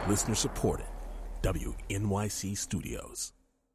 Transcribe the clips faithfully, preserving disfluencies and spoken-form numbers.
Listener supported. W N Y C Studios.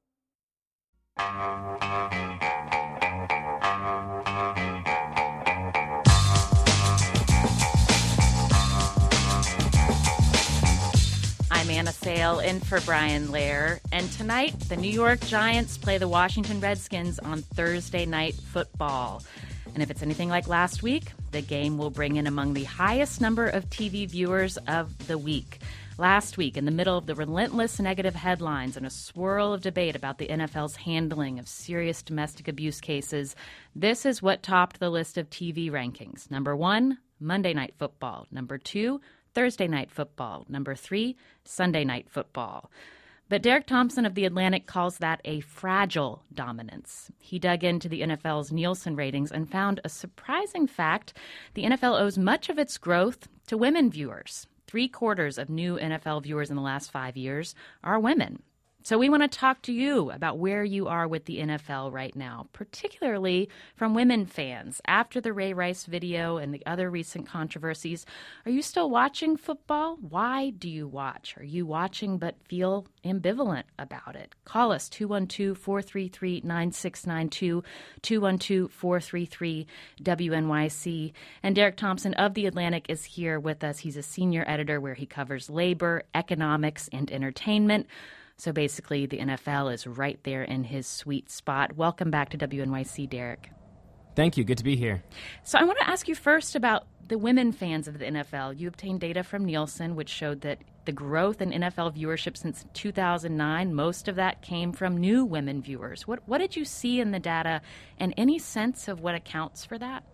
I'm Anna Sale, in for Brian Lair. And tonight, the New York Giants play the Washington Redskins on Thursday Night Football. And if it's anything like last week, the game will bring in among the highest number of T V viewers of the week. Last week, in the middle of the relentless negative headlines and a swirl of debate about the N F L's handling of serious domestic abuse cases, this is what topped the list of T V rankings. Number one, Monday Night Football. Number two, Thursday Night Football. Number three, Sunday Night Football. But Derek Thompson of The Atlantic calls that a fragile dominance. He dug into the N F L's Nielsen ratings and found a surprising fact. The N F L owes much of its growth to women viewers. Three quarters of new N F L viewers in the last five years are women. So we want to talk to you about where you are with the N F L right now, particularly from women fans. After the Ray Rice video and the other recent controversies, are you still watching football? Why do you watch? Are you watching but feel ambivalent about it? Call us two one two, four three three, nine six nine two, two one two, four three three, W N Y C. And Derek Thompson of The Atlantic is here with us. He's a senior editor where he covers labor, economics, and entertainment. So basically, the N F L is right there in his sweet spot. Welcome back to W N Y C, Derek. Thank you. Good to be here. So I want to ask you first about the women fans of the N F L. You obtained data from Nielsen, which showed that the growth in N F L viewership since two thousand nine, most of that came from new women viewers. What, what did you see in the data, and any sense of what accounts for that?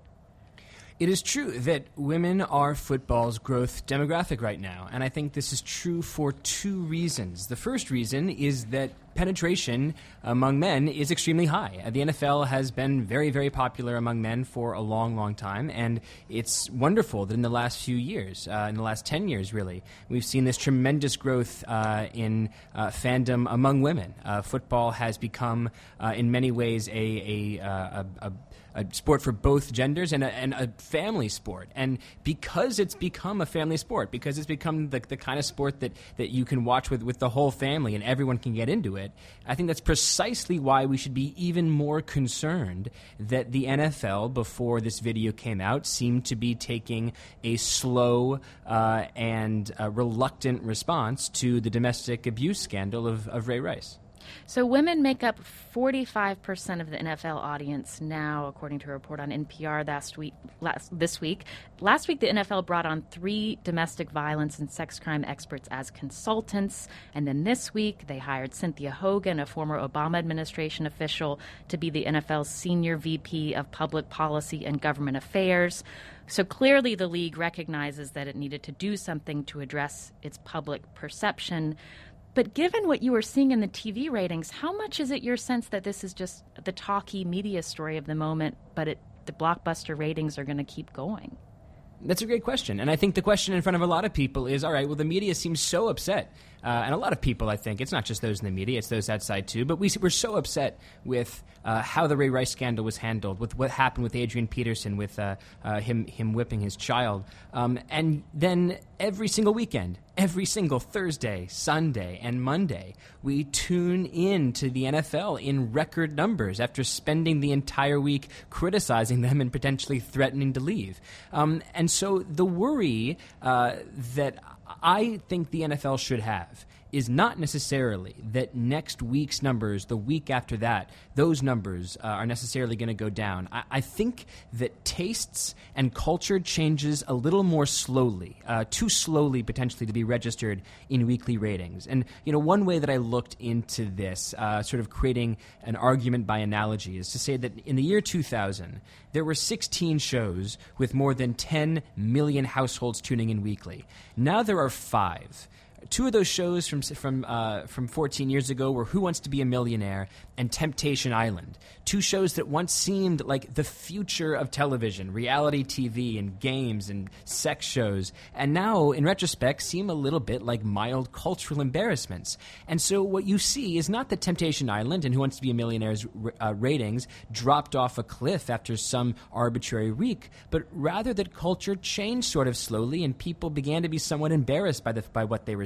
It is true that women are football's growth demographic right now, and I think this is true for two reasons. The first reason is that penetration among men is extremely high. The N F L has been very, very popular among men for a long, long time, and it's wonderful that in the last few years, uh, in the last ten years really, we've seen this tremendous growth uh, in uh, fandom among women. Uh, football has become, uh, in many ways, a, a, a, a a sport for both genders and a, and a family sport. And because it's become a family sport, because it's become the, the kind of sport that, that you can watch with, with the whole family and everyone can get into it, I think that's precisely why we should be even more concerned that the N F L, before this video came out, seemed to be taking a slow uh, and uh, reluctant response to the domestic abuse scandal of, of Ray Rice. So women make up forty-five percent of the N F L audience now, according to a report on N P R last week, last, this week. Last week, the N F L brought on three domestic violence and sex crime experts as consultants. And then this week, they hired Cynthia Hogan, a former Obama administration official, to be the N F L's senior V P of Public Policy and Government Affairs. So clearly, the league recognizes that it needed to do something to address its public perception. But given what you were seeing in the T V ratings, how much is it your sense that this is just the talky media story of the moment, but it, the blockbuster ratings are going to keep going? That's a great question. And I think the question in front of a lot of people is, all right, well, the media seems so upset. Uh, and a lot of people, I think, it's not just those in the media, it's those outside too, but we, we're so upset with uh, how the Ray Rice scandal was handled, with what happened with Adrian Peterson, with uh, uh, him him whipping his child. Um, and then every single weekend, every single Thursday, Sunday, and Monday, we tune in to the N F L in record numbers after spending the entire week criticizing them and potentially threatening to leave. Um, and so the worry uh, that I think the N F L should have is not necessarily that next week's numbers, the week after that, those numbers uh, are necessarily going to go down. I, I think that tastes and culture changes a little more slowly, uh, too slowly potentially to be registered in weekly ratings. And, you know, one way that I looked into this, uh, sort of creating an argument by analogy, is to say that in the year two thousand, there were sixteen shows with more than ten million households tuning in weekly. Now there are five. Two of those shows from from uh, from fourteen years ago were Who Wants to Be a Millionaire and Temptation Island, two shows that once seemed like the future of television, reality T V and games and sex shows, and now, in retrospect, seem a little bit like mild cultural embarrassments. And so what you see is not that Temptation Island and Who Wants to Be a Millionaire's uh, ratings dropped off a cliff after some arbitrary week, but rather that culture changed sort of slowly and people began to be somewhat embarrassed by the by what they were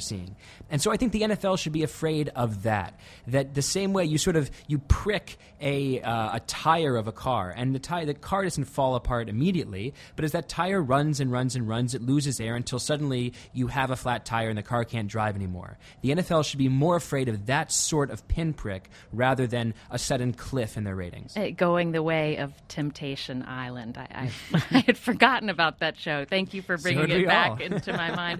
seeing. And so I think the N F L should be afraid of that, that the same way you sort of, you prick a uh, a tire of a car, and the tire, the car doesn't fall apart immediately, but as that tire runs and runs and runs, it loses air until suddenly you have a flat tire and the car can't drive anymore. The N F L should be more afraid of that sort of pinprick rather than a sudden cliff in their ratings. Uh, going the way of Temptation Island. I, I, I had forgotten about that show. Thank you for bringing So it back all. into my mind.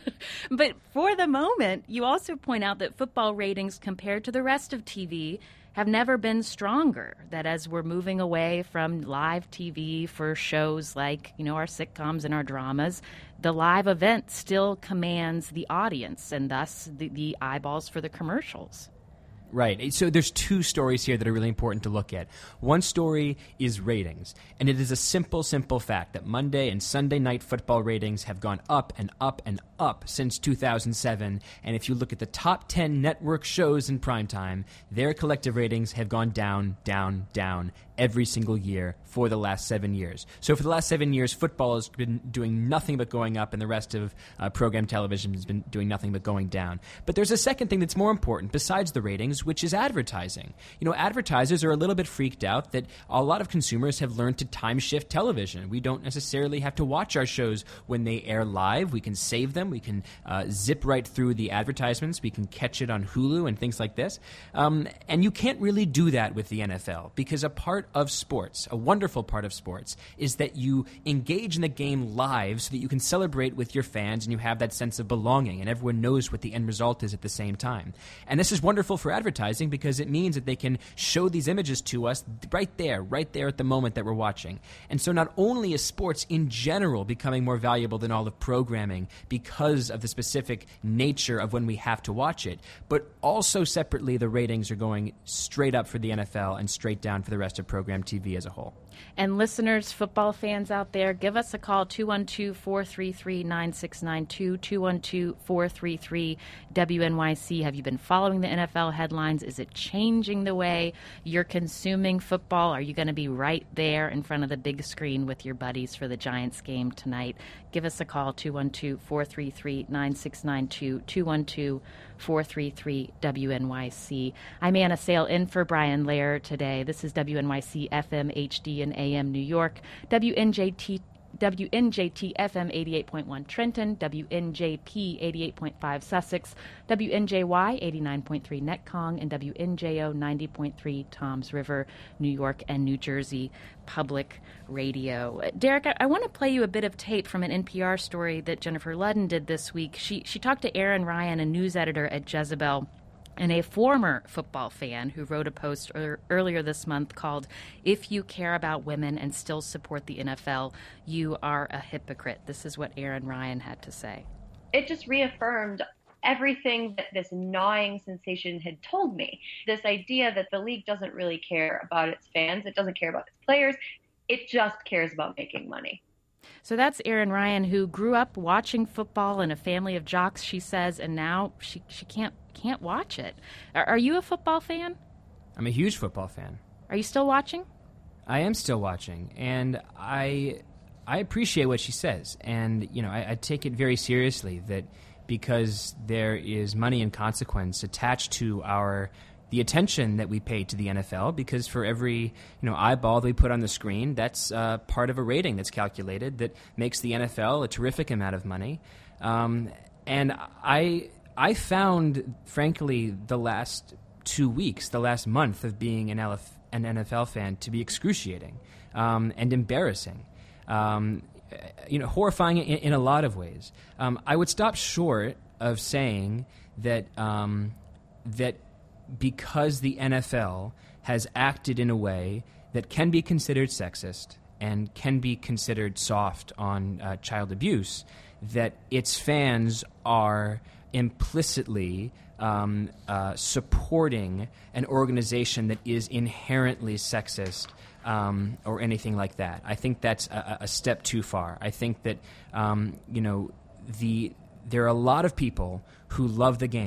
But for the moment, you also point out that football ratings compared to the rest of T V have never been stronger, that as we're moving away from live T V for shows like, you know, our sitcoms and our dramas, the live event still commands the audience and thus the, the eyeballs for the commercials. Right. So there's two stories here that are really important to look at. One story is ratings, and it is a simple, simple fact that Monday and Sunday night football ratings have gone up and up and up since two thousand seven. And if you look at the top ten network shows in primetime, their collective ratings have gone down, down, down every single year for the last seven years. So for the last seven years, football has been doing nothing but going up, and the rest of uh, program television has been doing nothing but going down. But there's a second thing that's more important besides the ratings, which is advertising. You know, advertisers are a little bit freaked out that a lot of consumers have learned to time shift television. We don't necessarily have to watch our shows when they air live. We can save them. We can uh, zip right through the advertisements. We can catch it on Hulu and things like this. Um, and you can't really do that with the N F L, because a part of sports, a wonderful part of sports, is that you engage in the game live so that you can celebrate with your fans and you have that sense of belonging and everyone knows what the end result is at the same time. And this is wonderful for advertising because it means that they can show these images to us right there, right there at the moment that we're watching. And so not only is sports in general becoming more valuable than all of programming because of the specific nature of when we have to watch it, but also separately the ratings are going straight up for the N F L and straight down for the rest of program T V as a whole. And listeners, football fans out there, give us a call, two one two, four three three, nine six nine two, two one two, four three three, W N Y C. Have you been following the N F L headlines? Is it changing the way you're consuming football? Are you going to be right there in front of the big screen with your buddies for the Giants game tonight? Give us a call, two one two, four three three, nine six nine two, two one two, four three three, W N Y C. I'm Anna Sale in for Brian Lair today. This is W N Y C F M H D and A M New York, W N J T W N J T F M eighty-eight point one Trenton, W N J P eighty-eight point five Sussex, W N J Y eighty-nine point three Netcong, and W N J O ninety point three Toms River, New York and New Jersey Public Radio. Derek, I, I want to play you a bit of tape from an N P R story that Jennifer Ludden did this week. She she talked to Aaron Ryan, a news editor at Jezebel, and a former football fan who wrote a post er- earlier this month called, "If you care about women and still support the N F L, you are a hypocrite." This is what Aaron Ryan had to say. It just reaffirmed everything that this gnawing sensation had told me. This idea that the league doesn't really care about its fans, it doesn't care about its players, it just cares about making money. So that's Aaron Ryan, who grew up watching football in a family of jocks, she says, and now she she can't can't watch it. Are, are you a football fan? I'm a huge football fan. Are you still watching? I am still watching, and I I appreciate what she says, and you know I, I take it very seriously that because there is money and consequence attached to our the attention that we pay to the N F L, because for every you know eyeball that we put on the screen, that's uh, part of a rating that's calculated that makes the N F L a terrific amount of money. Um, and I I found, frankly, the last two weeks, the last month of being an, L F, an N F L fan to be excruciating um, and embarrassing. Um, you know, horrifying in, in a lot of ways. Um, I would stop short of saying that um, that. because the N F L has acted in a way that can be considered sexist and can be considered soft on uh, child abuse, that its fans are implicitly um, uh, supporting an organization that is inherently sexist um, or anything like that. I think that's a, a step too far. I think that, um, you know, the there are a lot of people who love the game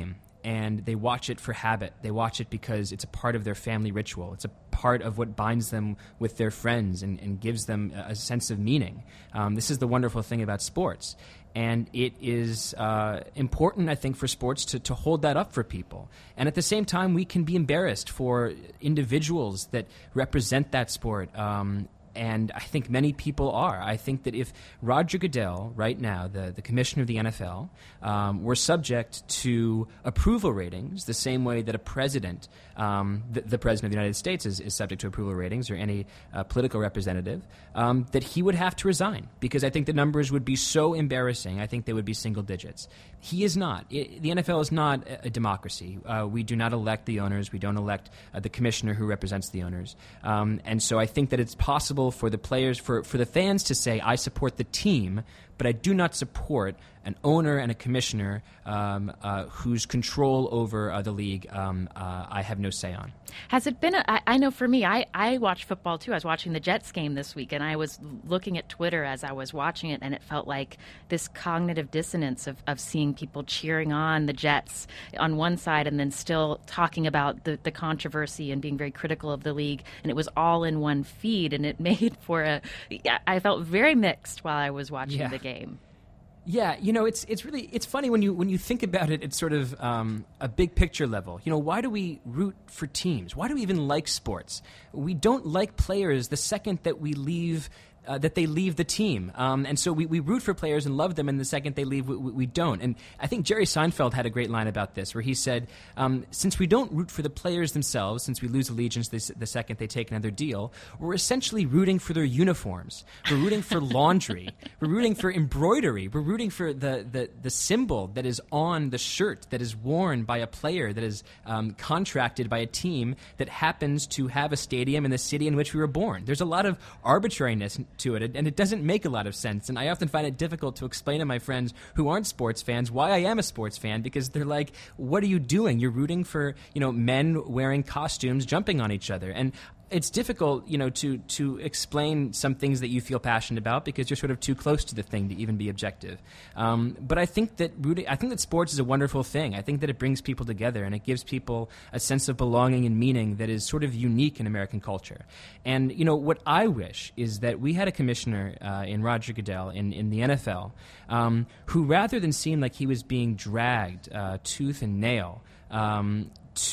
and they watch it for habit. They watch it because it's a part of their family ritual. It's a part of what binds them with their friends and, and gives them a sense of meaning. Um, this is the wonderful thing about sports. And it is uh, important, I think, for sports to, to hold that up for people. And at the same time, we can be embarrassed for individuals that represent that sport. Um, and I think many people are. I think that if Roger Goodell, right now, the, the commissioner of the N F L, um, were subject to approval ratings the same way that a president, um, the, the president of the United States is, is subject to approval ratings, or any uh, political representative, um, that he would have to resign, because I think the numbers would be so embarrassing. I think they would be single digits. He is not. It, the N F L is not a, a democracy. Uh, we do not elect the owners. We don't elect uh, the commissioner who represents the owners. Um, and so I think that it's possible for the players, for, for the fans to say, I support the team, but I do not support an owner and a commissioner um, uh, whose control over uh, the league um, uh, I have no say on. Has it been, a, I, I know for me, I, I watch football too. I was watching the Jets game this week, and I was looking at Twitter as I was watching it, and it felt like this cognitive dissonance of, of seeing people cheering on the Jets on one side and then still talking about the, the controversy and being very critical of the league, and it was all in one feed, and it made for a, I felt very mixed while I was watching yeah. the game. Yeah, you know, it's it's really it's funny when you when you think about it. It's sort of um, a big picture level. You know, why do we root for teams? Why do we even like sports? We don't like players the second that we leave. Uh, that they leave the team. Um, and so we, we root for players and love them, and the second they leave, we, we don't. And I think Jerry Seinfeld had a great line about this, where he said, um, since we don't root for the players themselves, since we lose allegiance the, the second they take another deal, we're essentially rooting for their uniforms. We're rooting for laundry. We're rooting for embroidery. We're rooting for the, the, the symbol that is on the shirt that is worn by a player that is um, contracted by a team that happens to have a stadium in the city in which we were born. There's a lot of arbitrariness to it, and it doesn't make a lot of sense. And I often find it difficult to explain to my friends who aren't sports fans why I am a sports fan, because they're like, what are you doing? You're rooting for, you know, men wearing costumes jumping on each other. And it's difficult, you know, to to explain some things that you feel passionate about because you're sort of too close to the thing to even be objective. Um, but I think that rooting, I think that sports is a wonderful thing. I think that it brings people together, and it gives people a sense of belonging and meaning that is sort of unique in American culture. And, you know, what I wish is that we had a commissioner uh, in Roger Goodell in, in the N F L um, who, rather than seem like he was being dragged uh, tooth and nail um,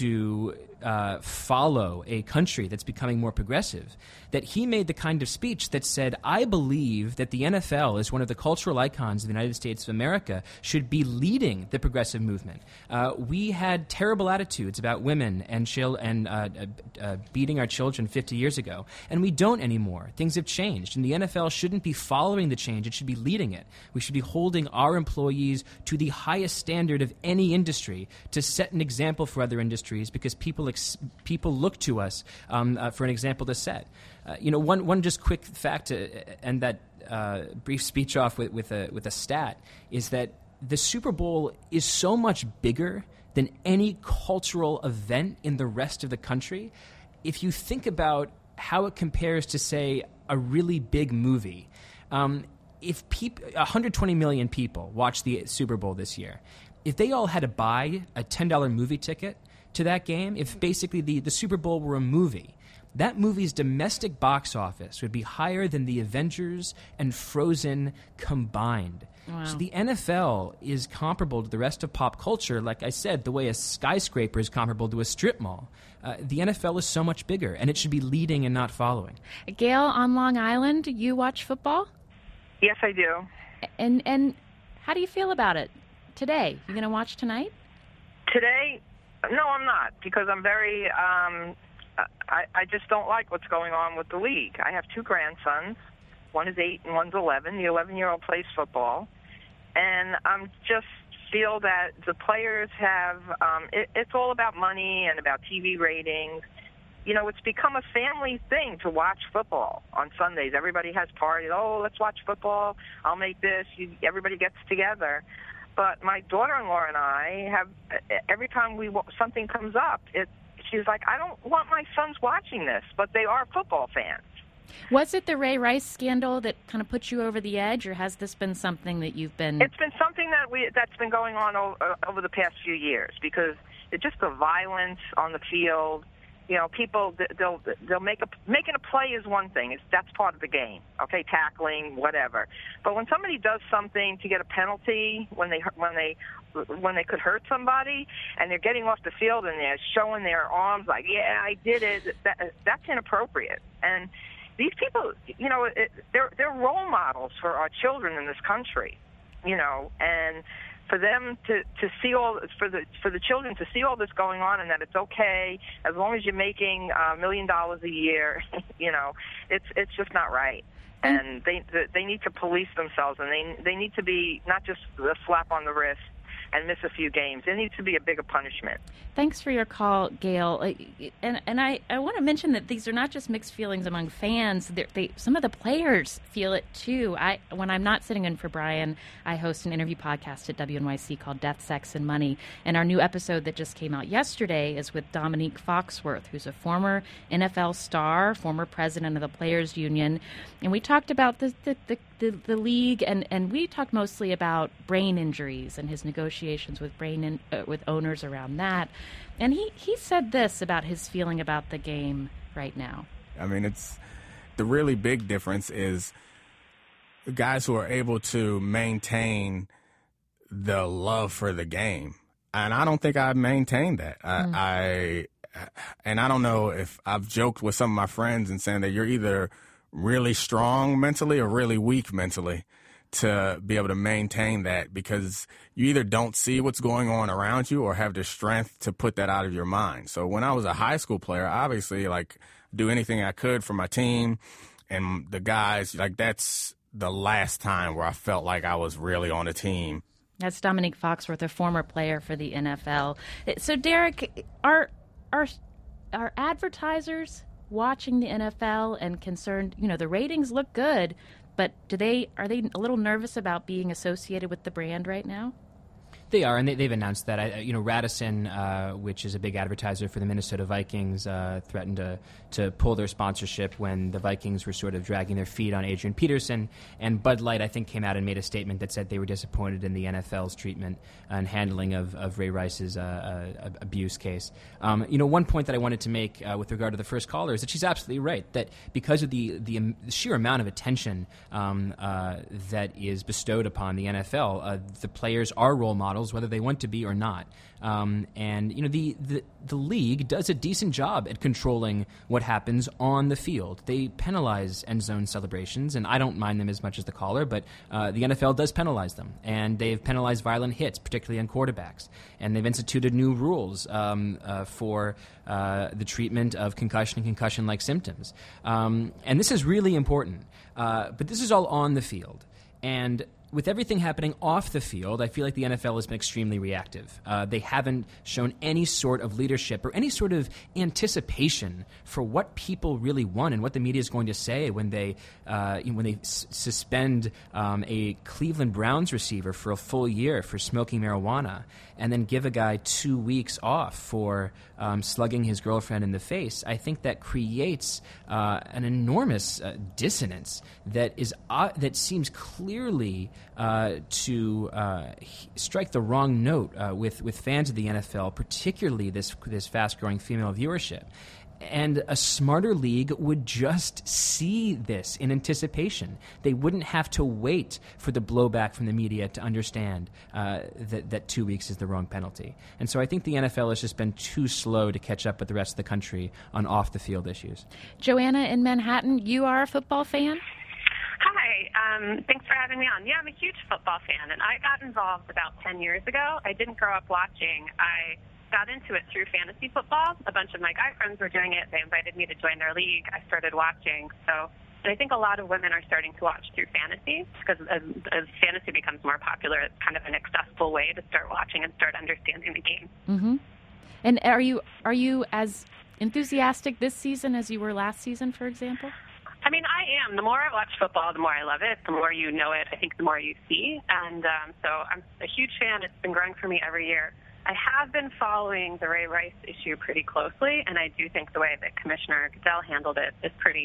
to uh, follow a country that's becoming more progressive, that he made the kind of speech that said, I believe that the N F L, as one of the cultural icons of the United States of America, should be leading the progressive movement. Uh, we had terrible attitudes about women and chil- and uh, uh, uh, beating our children fifty years ago, and we don't anymore. Things have changed, and the N F L shouldn't be following the change. It should be leading it. We should be holding our employees to the highest standard of any industry to set an example for other industries, because people ex- people look to us um, uh, for an example to set. Uh, you know, one one just quick fact to end that uh, brief speech off with, with a with a stat is that the Super Bowl is so much bigger than any cultural event in the rest of the country. If you think about how it compares to, say, a really big movie, um, if peop- one hundred twenty million people watched the Super Bowl this year, if they all had to buy a ten dollars movie ticket to that game, if basically the, the Super Bowl were a movie, that movie's domestic box office would be higher than the Avengers and Frozen combined. Wow. So the N F L is comparable to the rest of pop culture, like I said, the way a skyscraper is comparable to a strip mall. Uh, the N F L is so much bigger, and it should be leading and not following. Gail, on Long Island, you watch football? Yes, I do. And and how do you feel about it today? You going to watch tonight? Today, no, I'm not, because I'm very, um, I, I just don't like what's going on with the league. I have two grandsons. One is eight and one's eleven. The eleven-year-old plays football. And I'm just feel that the players have, um, it, it's all about money and about T V ratings. You know, it's become a family thing to watch football on Sundays. Everybody has parties. Oh, let's watch football. I'll make this. You, everybody gets together. But my daughter-in-law and I have, every time we something comes up, it, she's like, I don't want my sons watching this, but they are football fans. Was it the Ray Rice scandal that kind of put you over the edge, or has this been something that you've been... It's been something that we that's been going on o- over the past few years, because it's just the violence on the field. You know, people, they'll they'll make a making a play is one thing. It's that's part of the game. Okay, tackling, whatever. But when somebody does something to get a penalty, when they when they when they could hurt somebody, and they're getting off the field and they're showing their arms like, yeah, I did it. That, that's inappropriate. And these people, you know, it, they're they're role models for our children in this country. You know, and for them to, to see all for the for the children to see all this going on, and that it's okay as long as you're making a million dollars a year, you know, it's it's just not right. And they they need to police themselves, and they they need to be not just a slap on the wrist and miss a few games. There needs to be a bigger punishment. Thanks for your call, Gail. And and I, I want to mention that these are not just mixed feelings among fans. They're, they some of the players feel it too. I when I'm not sitting in for Brian, I host an interview podcast at W N Y C called Death, Sex, and Money. And our new episode that just came out yesterday is with Dominique Foxworth, who's a former N F L star, former president of the Players Union. And we talked about the the, the, the, the league, and, and we talked mostly about brain injuries and his negotiations with brain in, uh, with owners around that. And he, he said this about his feeling about the game right now. I mean, it's the really big difference is the guys who are able to maintain the love for the game. And I don't think I've maintained that. Mm. I, I and I don't know if I've joked with some of my friends and saying that you're either really strong mentally or really weak mentally to be able to maintain that, because you either don't see what's going on around you or have the strength to put that out of your mind. So when I was a high school player, obviously, like, do anything I could for my team and the guys. Like, that's the last time where I felt like I was really on a team. That's Dominique Foxworth, a former player for the N F L. So, Derek, are are are advertisers watching the N F L and concerned? You know, the ratings look good, but do they are they a little nervous about being associated with the brand right now? They are, and they, they've announced that. I, you know, Radisson, uh, which is a big advertiser for the Minnesota Vikings, uh, threatened to to pull their sponsorship when the Vikings were sort of dragging their feet on Adrian Peterson. And Bud Light, I think, came out and made a statement that said they were disappointed in the N F L's treatment and handling of, of Ray Rice's uh, uh, abuse case. Um, you know, one point that I wanted to make uh, with regard to the first caller is that she's absolutely right, that because of the, the, um, the sheer amount of attention um, uh, that is bestowed upon the N F L, uh, the players are role models, whether they want to be or not. Um, and, you know, the, the the league does a decent job at controlling what happens on the field. They penalize end zone celebrations, and I don't mind them as much as the caller, but uh, the N F L does penalize them. And they've penalized violent hits, particularly on quarterbacks. And they've instituted new rules um, uh, for uh, the treatment of concussion and concussion-like symptoms. Um, and this is really important. Uh, but this is all on the field. And with everything happening off the field, I feel like the N F L has been extremely reactive. Uh, they haven't shown any sort of leadership or any sort of anticipation for what people really want and what the media is going to say when they uh, when they s- suspend um, a Cleveland Browns receiver for a full year for smoking marijuana, and then give a guy two weeks off for um, slugging his girlfriend in the face. I think that creates uh, an enormous uh, dissonance that is uh, that seems clearly Uh, to uh, strike the wrong note uh, with with fans of the N F L, particularly this this fast-growing female viewership. And a smarter league would just see this in anticipation. They wouldn't have to wait for the blowback from the media to understand uh, that, that two weeks is the wrong penalty. And so I think the N F L has just been too slow to catch up with the rest of the country on off-the-field issues. Joanna in Manhattan, you are a football fan? Hi, um, thanks for having me on. Yeah, I'm a huge football fan, and I got involved about ten years ago. I didn't grow up watching. I got into it through fantasy football. A bunch of my guy friends were doing it. They invited me to join their league. I started watching. So, and I think a lot of women are starting to watch through fantasy because as, as fantasy becomes more popular, it's kind of an accessible way to start watching and start understanding the game. Mm-hmm. And are you are you as enthusiastic this season as you were last season, for example? I mean, I am. The more I watch football, the more I love it. The more you know it, I think the more you see. And um, so I'm a huge fan. It's been growing for me every year. I have been following the Ray Rice issue pretty closely, and I do think the way that Commissioner Goodell handled it is pretty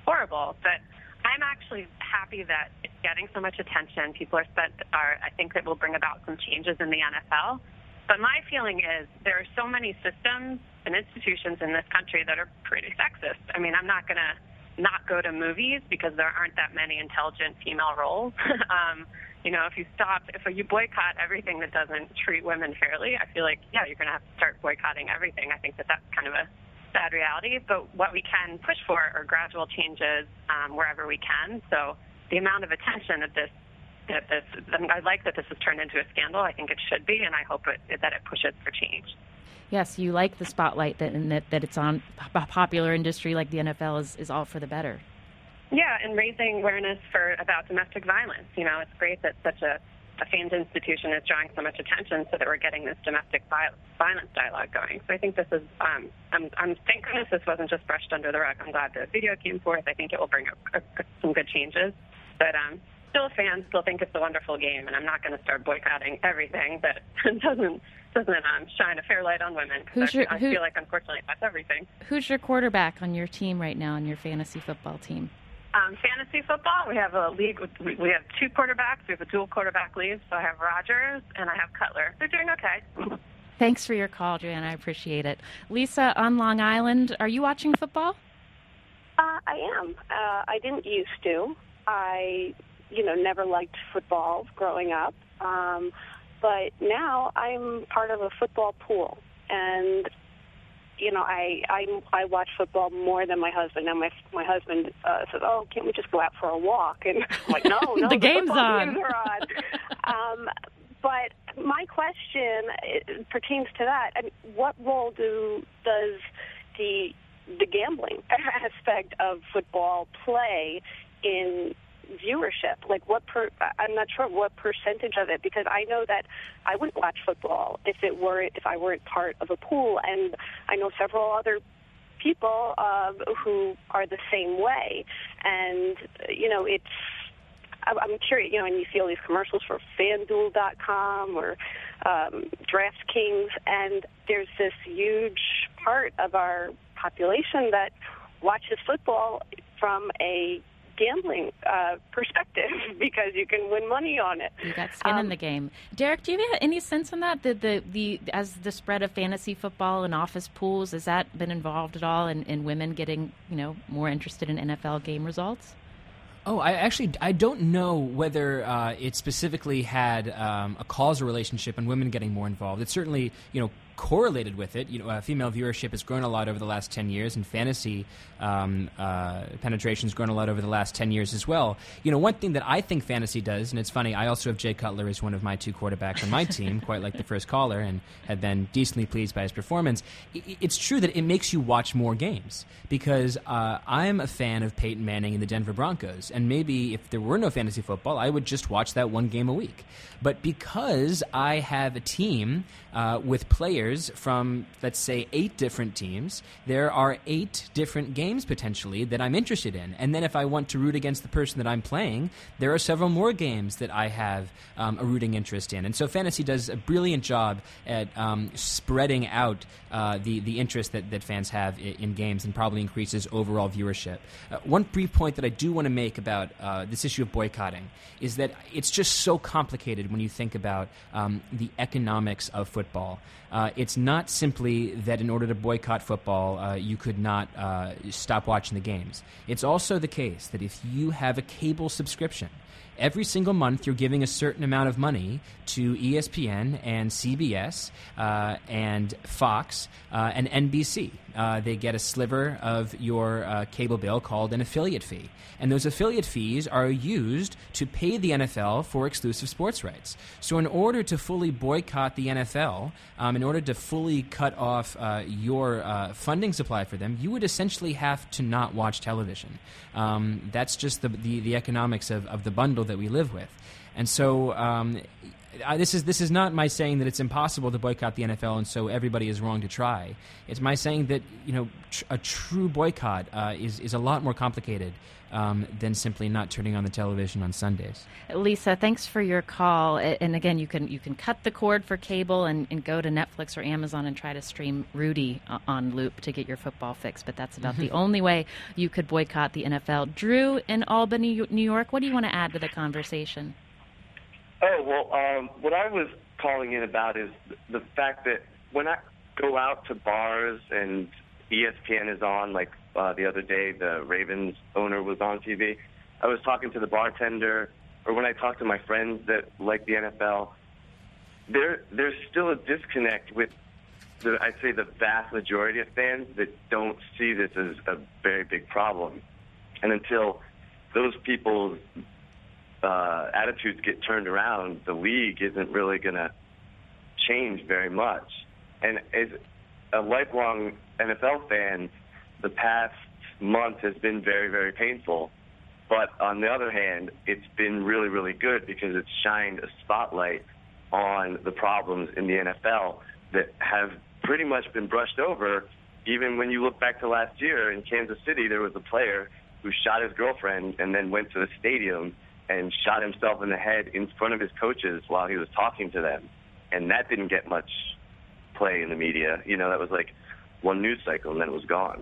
horrible. But I'm actually happy that it's getting so much attention. People are spent are I think that will bring about some changes in the N F L. But my feeling is there are so many systems and institutions in this country that are pretty sexist. I mean, I'm not going to not go to movies because there aren't that many intelligent female roles. um, you know, if you stop, if you boycott everything that doesn't treat women fairly, I feel like, yeah, you're going to have to start boycotting everything. I think that that's kind of a sad reality. But what we can push for are gradual changes um, wherever we can. So the amount of attention that this, that this, I like that this has turned into a scandal. I think it should be, and I hope it, that it pushes for change. Yes, you like the spotlight that and that, that it's on a popular industry like the N F L is, is all for the better. Yeah, and raising awareness for about domestic violence. You know, it's great that such a, a famed institution is drawing so much attention so that we're getting this domestic violence dialogue going. So I think this is, um, I'm, I'm thank goodness this wasn't just brushed under the rug. I'm glad the video came forth. I think it will bring a, a, some good changes. But um, still a fan, still think it's a wonderful game, and I'm not going to start boycotting everything that doesn't doesn't um, shine a fair light on women. Who's I, your, I who, feel like, unfortunately, that's everything. Who's your quarterback on your team right now, on your fantasy football team? Um, fantasy football, we have a league. With, we have two quarterbacks. We have a dual quarterback league. So I have Rodgers and I have Cutler. They're doing okay. Thanks for your call, Joanna. I appreciate it. Lisa, on Long Island, are you watching football? Uh, I am. Uh, I didn't used to. I, you know, never liked football growing up. Um, but now I'm part of a football pool, and you know, I, I I watch football more than my husband. Now my my husband uh, says, "Oh, can't we just go out for a walk?" And I'm like, "No, no, the, the game's on." Games are on. um, but my question it, pertains to that. I mean, what role do does the the gambling aspect of football play in viewership? Like, what per, I'm not sure what percentage of it, because I know that I wouldn't watch football if it were if I weren't part of a pool, and I know several other people uh, who are the same way. And you know, it's I'm curious, you know, and you see all these commercials for FanDuel dot com or um, DraftKings, and there's this huge part of our population that watches football from a gambling uh, perspective because you can win money on it. You got skin um, in the game. Derek, do you have any sense on that? The, the, the, as the spread of fantasy football and office pools, has that been involved at all in, in women getting, you know, more interested in N F L game results? Oh, I actually I don't know whether uh, it specifically had um, a causal relationship and women getting more involved. It certainly, you know, correlated with it. You know, uh, female viewership has grown a lot over the last ten years, and fantasy um, uh, penetration has grown a lot over the last ten years as well. You know, one thing that I think fantasy does, and it's funny, I also have Jay Cutler as one of my two quarterbacks on my team, quite like the first caller, and have been decently pleased by his performance. It's true that it makes you watch more games, because uh, I'm a fan of Peyton Manning and the Denver Broncos, and maybe if there were no fantasy football, I would just watch that one game a week. But because I have a team uh, with players from, let's say, eight different teams, there are eight different games potentially that I'm interested in. And then if I want to root against the person that I'm playing, there are several more games that I have um, a rooting interest in. And so fantasy does a brilliant job at um, spreading out uh, the, the interest that, that fans have in, in games, and probably increases overall viewership. Uh, one brief point that I do want to make about uh, this issue of boycotting is that it's just so complicated when you think about um, the economics of football. Uh, it's not simply that in order to boycott football, uh, you could not uh, stop watching the games. It's also the case that if you have a cable subscription, every single month you're giving a certain amount of money to E S P N and C B S uh, and Fox uh, and N B C. Uh, they get a sliver of your uh, cable bill called an affiliate fee. And those affiliate fees are used to pay the N F L for exclusive sports rights. So in order to fully boycott the N F L, um, in order to fully cut off uh, your uh, funding supply for them, you would essentially have to not watch television. Um, that's just the, the, the economics of, of the bundle that we live with. And so um, I, this is this is not my saying that it's impossible to boycott the N F L, and so everybody is wrong to try. It's my saying that you know tr- a true boycott uh, is is a lot more complicated um, than simply not turning on the television on Sundays. Lisa, thanks for your call. And again, you can you can cut the cord for cable and, and go to Netflix or Amazon and try to stream Rudy on loop to get your football fix. But that's about the only way you could boycott the N F L. Drew in Albany, New York, what do you want to add to the conversation? Oh, well, um, what I was calling in about is the fact that when I go out to bars and E S P N is on, like uh, the other day, the Ravens owner was on T V, I was talking to the bartender, or when I talk to my friends that like the N F L, there there's still a disconnect with, the, I'd say, the vast majority of fans that don't see this as a very big problem. And until those people's uh, attitudes get turned around, the league isn't really going to change very much. And as a lifelong N F L fan, the past month has been very, very painful. But on the other hand, it's been really, really good because it's shined a spotlight on the problems in the N F L that have pretty much been brushed over. Even when you look back to last year in Kansas City, there was a player who shot his girlfriend and then went to the stadium and shot himself in the head in front of his coaches while he was talking to them. And that didn't get much play in the media. You know, that was like one news cycle and then it was gone.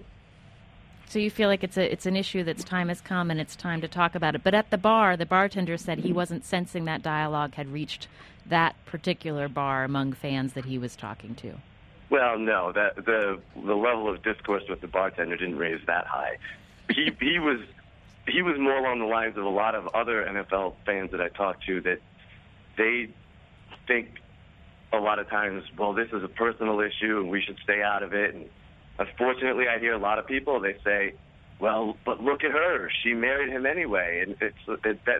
So you feel like it's a it's an issue that's time has come and it's time to talk about it. But at the bar, the bartender said he wasn't sensing that dialogue had reached that particular bar among fans that he was talking to. Well, no, that the the level of discourse with the bartender didn't raise that high. He he was he was more along the lines of a lot of other N F L fans that I talked to, that they think a lot of times, well, this is a personal issue and we should stay out of it. And unfortunately, I hear a lot of people, they say, well, but look at her. She married him anyway. And it's it, that's,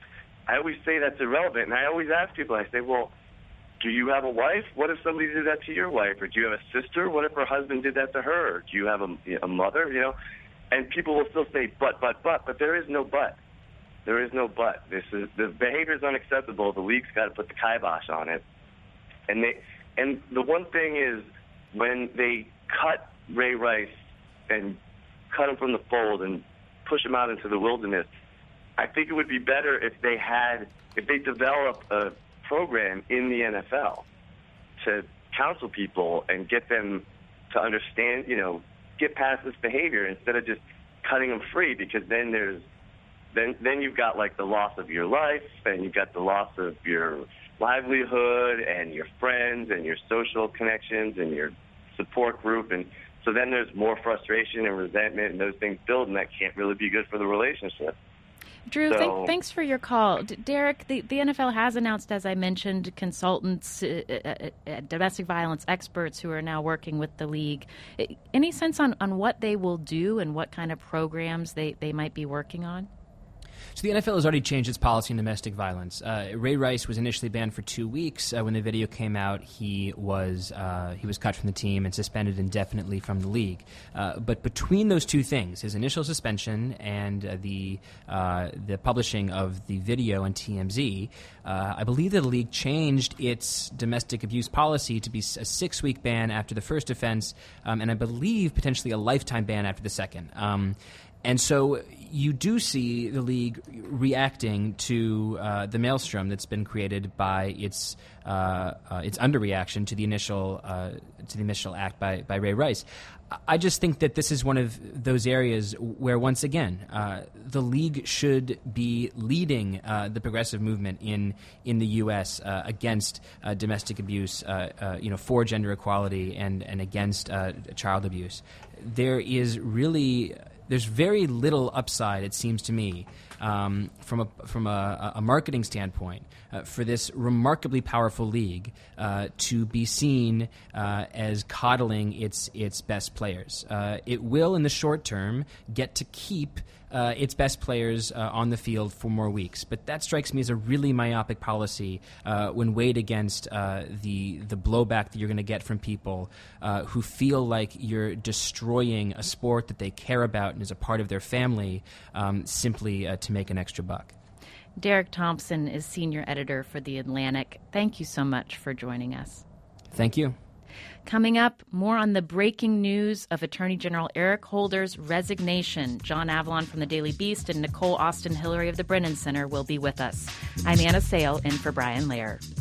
I always say that's irrelevant. And I always ask people, I say, well, do you have a wife? What if somebody did that to your wife? Or do you have a sister? What if her husband did that to her? Or do you have a, a mother? You know, and people will still say, but, but, but, but there is no but. There is no but. This is the behavior is unacceptable. The league's got to put the kibosh on it. And they, and the one thing is, when they cut Ray Rice and cut him from the fold and push him out into the wilderness, I think it would be better if they had, if they developed a program in the N F L to counsel people and get them to understand, you know, get past this behavior instead of just cutting them free, because then there's, then then you've got like the loss of your life and you've got the loss of your livelihood and your friends and your social connections and your support group. And so then there's more frustration and resentment, and those things build, and that can't really be good for the relationship. Drew, so, th- thanks for your call. D- Derek, the, the N F L has announced, as I mentioned, consultants, uh, uh, uh, domestic violence experts who are now working with the league. Any sense on, on what they will do and what kind of programs they, they might be working on? So the N F L has already changed its policy on domestic violence. Uh, Ray Rice was initially banned for two weeks. Uh, when the video came out, he was uh, he was cut from the team and suspended indefinitely from the league. Uh, but between those two things, his initial suspension and uh, the uh, the publishing of the video on T M Z, uh, I believe that the league changed its domestic abuse policy to be a six-week ban after the first offense, um, and I believe potentially a lifetime ban after the second. Um, And so you do see the league reacting to uh, the maelstrom that's been created by its uh, uh, its underreaction to the initial uh, to the initial act by, by Ray Rice. I just think that this is one of those areas where, once again, uh, the league should be leading uh, the progressive movement in in the U S uh, against uh, domestic abuse, uh, uh, you know, for gender equality and and against uh, child abuse. There is really There's very little upside, it seems to me, um, from a from a, a marketing standpoint, uh, for this remarkably powerful league uh, to be seen uh, as coddling its its best players. Uh, it will, in the short term, get to keep uh, its best players uh, on the field for more weeks, but that strikes me as a really myopic policy uh, when weighed against uh, the the blowback that you're going to get from people uh, who feel like you're destroying a sport that they care about and is a part of their family, um, simply uh, to make an extra buck. Derek Thompson is senior editor for The Atlantic. Thank you so much for joining us. Thank you. Coming up, more on the breaking news of Attorney General Eric Holder's resignation. John Avalon from the Daily Beast and Nicole Austin Hillary of the Brennan Center will be with us. I'm Anna Sale, in for Brian Lehrer.